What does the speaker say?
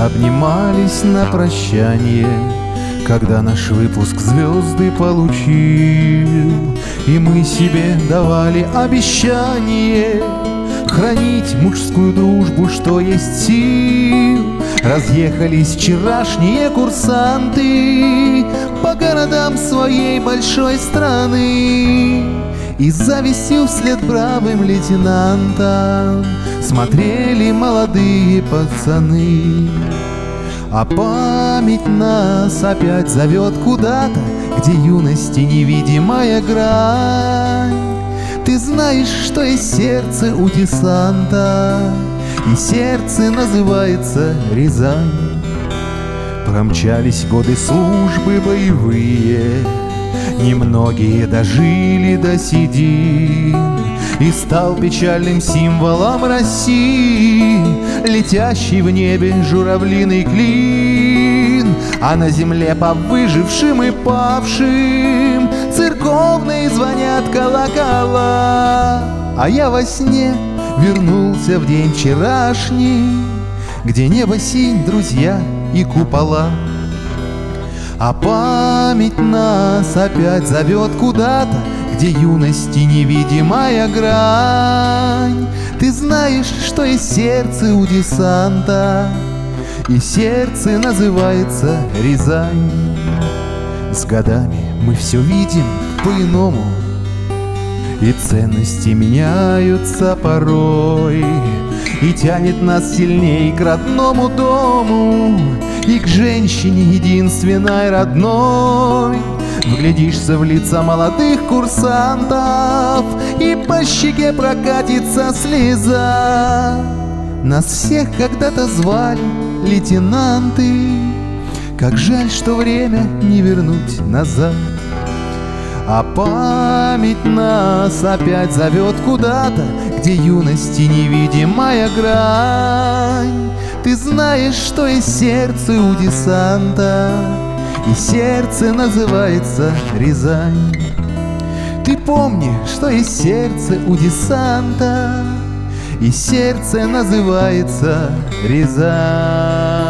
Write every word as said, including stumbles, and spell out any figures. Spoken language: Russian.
обнимались на прощание, когда наш выпуск звезды получил. И мы себе давали обещание хранить мужскую дружбу, что есть сил. Разъехались вчерашние курсанты по городам своей большой страны, и с завистью вслед бравым лейтенантам смотрели молодые пацаны. А память нас опять зовет куда-то, где юности невидимая грань. Ты знаешь, что есть сердце у десанта, и сердце называется Рязань. Промчались годы службы боевые, немногие дожили до седин, и стал печальным символом России летящий в небе журавлиный клин. А на земле по выжившим и павшим церковные звонят колокола. А я во сне вернулся в день вчерашний, где небо синь, друзья и купола. А память нас опять зовет куда-то, где юности невидимая грань. Ты знаешь, что есть сердце у десанта, и сердце называется Рязань. С годами мы все видим по-иному, и ценности меняются порой, и тянет нас сильней к родному дому и к женщине единственной родной. Вглядишься в лица молодых курсантов, и по щеке прокатится слеза. Нас всех когда-то звали лейтенанты, как жаль, что время не вернуть назад. А память нас опять зовет куда-то, где юности невидимая грань. Ты знаешь, что есть сердце у десанта, и сердце называется Рязань. Ты помни, что есть сердце у десанта, и сердце называется Рязань.